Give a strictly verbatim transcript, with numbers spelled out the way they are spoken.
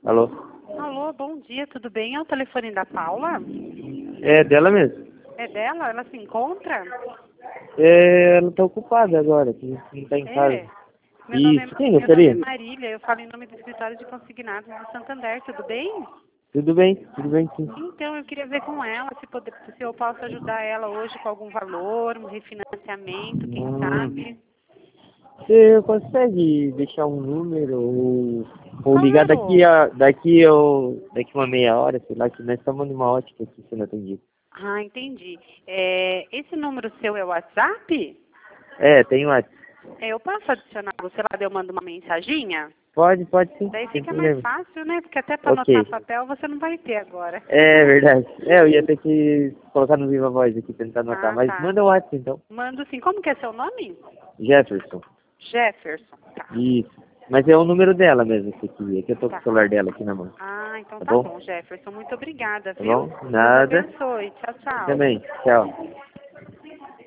Alô? Alô, bom dia, tudo bem? É o telefone da Paula? É dela mesmo. É dela? Ela se encontra? É, ela tá ocupada agora, que não tá em casa. É. Meu nome é, Isso, quem meu nome é gostaria? Marília, eu falo em nome do escritório de consignados do Santander, tudo bem? Tudo bem, tudo bem sim. Então, eu queria ver com ela se, poder, se eu posso ajudar ela hoje com algum valor, um refinanciamento, quem sabe. Hum, você consegue deixar um número ou, ou ligar daqui Claro! a daqui eu daqui uma meia hora, sei lá, que nós estamos numa ótica aqui sendo atendido. Ah, entendi. É, esse número seu é o WhatsApp? É, tem WhatsApp. É, eu posso adicionar você lá, eu mando uma mensaginha? Pode, pode sim, Daí sem fica mais problema. fácil, né? Porque até para anotar Ok. papel você não vai ter agora. É verdade. É, eu ia ter que colocar no Viva Voz aqui, tentar anotar, Ah, mas tá. manda o WhatsApp então. Mando sim. Como que é seu nome? Jefferson. Jefferson. Tá, Isso. Mas é o número dela mesmo, esse aqui. É que eu tô com o tá. celular dela aqui na mão. Ah, então Tá tá bom? bom, Jefferson. Muito obrigada, Tá viu? bom? Deus Nada. abençoe. Tchau, Você tchau. também. Tchau.